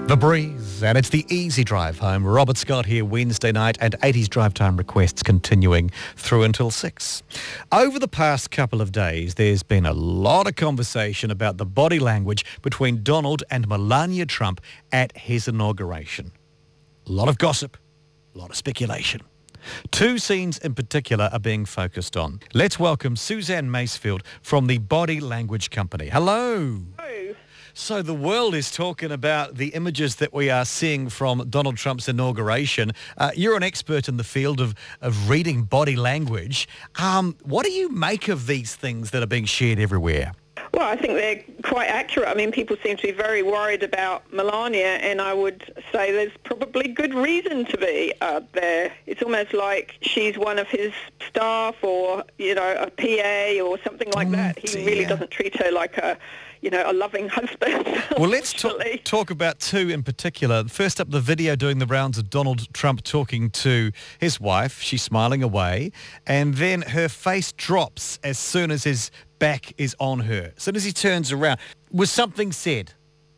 The Breeze, and it's the easy drive home. Robert Scott here Wednesday night, and 80s drive time requests continuing through until 6. Over the past couple of days, there's been a lot of conversation about the body language between Donald and Melania Trump at his inauguration. A lot of gossip, a lot of speculation. Two scenes in particular are being focused on. Let's welcome Suzanne Macefield from the Body Language Company. Hello. Hello. So the world is talking about the images that we are seeing from Donald Trump's inauguration. You're an expert in the field of reading body language. What do you make of these things that are being shared everywhere? Well, I think they're quite accurate. I mean, people seem to be very worried about Melania, and I would say there's probably good reason to be there. It's almost like she's one of his staff or, a PA or something like that. He really doesn't treat her like a loving husband. Well, let's talk about two in particular. First up, the video doing the rounds of Donald Trump talking to his wife. She's smiling away. And then her face drops as soon as his back is on her. As soon as he turns around. Was something said?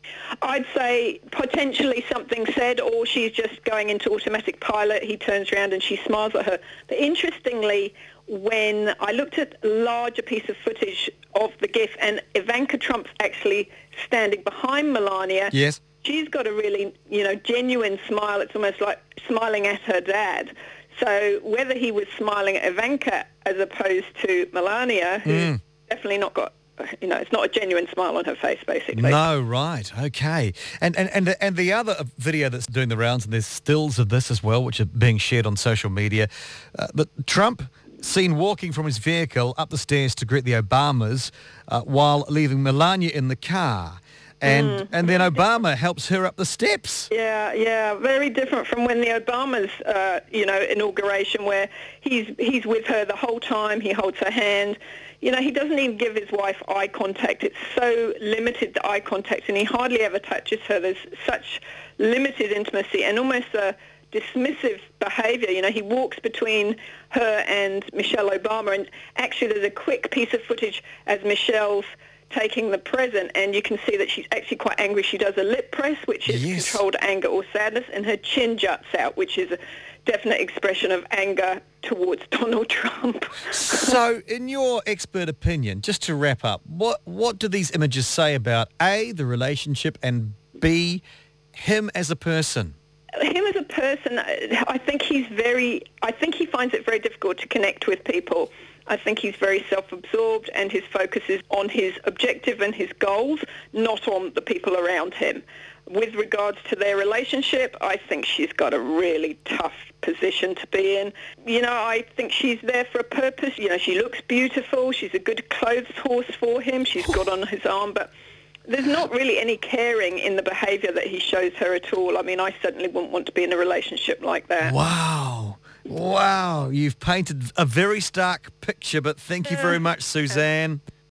I'd say potentially something said, or she's just going into automatic pilot. He turns around and she smiles at her. But interestingly, when I looked at a larger piece of footage of the GIF, and Ivanka Trump's actually standing behind Melania. Yes. She's got a really, genuine smile. It's almost like smiling at her dad. So whether he was smiling at Ivanka as opposed to Melania, who's definitely not got, it's not a genuine smile on her face, basically. No, right, okay. And the other video that's doing the rounds, and there's stills of this as well, which are being shared on social media, that Trump seen walking from his vehicle up the stairs to greet the Obamas while leaving Melania in the car. And then Obama helps her up the steps. Yeah, very different from when the Obama's, inauguration, where he's with her the whole time. He holds her hand. He doesn't even give his wife eye contact. It's so limited, the eye contact, and he hardly ever touches her. There's such limited intimacy and almost a dismissive behaviour. He walks between her and Michelle Obama, and actually there's a quick piece of footage as Michelle's taking the present, and you can see that she's actually quite angry. She does a lip press, which is controlled anger or sadness, and her chin juts out, which is a definite expression of anger towards Donald Trump. So, in your expert opinion, just to wrap up, what do these images say about A, the relationship, and B, him as a person? Him as a person, I think he finds it very difficult to connect with people. I think he's very self-absorbed, and his focus is on his objective and his goals, not on the people around him. With regards to their relationship, I think she's got a really tough position to be in. I think she's there for a purpose. She looks beautiful. She's a good clothes horse for him. She's got on his arm, but there's not really any caring in the behaviour that he shows her at all. I mean, I certainly wouldn't want to be in a relationship like that. Wow, you've painted a very stark picture, but thank you very much, Suzanne.